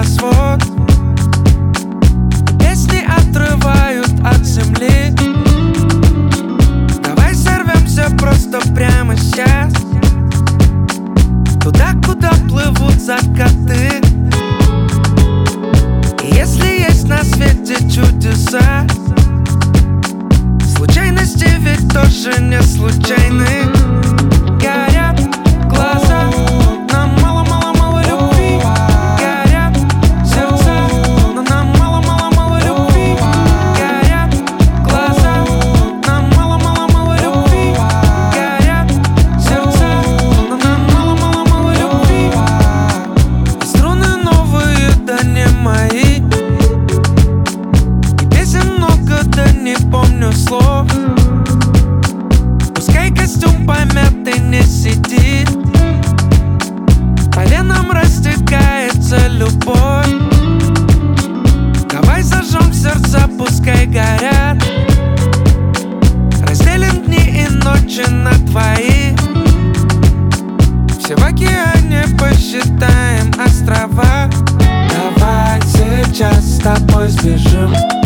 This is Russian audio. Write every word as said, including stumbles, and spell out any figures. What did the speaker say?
небосвод. Песни отрывают от земли. Давай сорвемся просто прямо сейчас, туда, куда плывут закаты. И если есть на свете чудеса, случайности ведь тоже не случайны. Горят глаза, нам мало-мало-мало любви. Горят сердца, но нам мало-мало-мало любви. Горят глаза, нам мало-мало-мало любви. Горят сердца, но нам мало-мало-мало любви. И струны новые, да не мои. И песен много, да не помню слов. Пускай костюм помятый не сидит, по венам растекается любовь. Давай зажжем сердца, пускай горят. Разделим дни и ночи на двоих. Все в океане посчитаем острова. Давай сейчас с тобой сбежим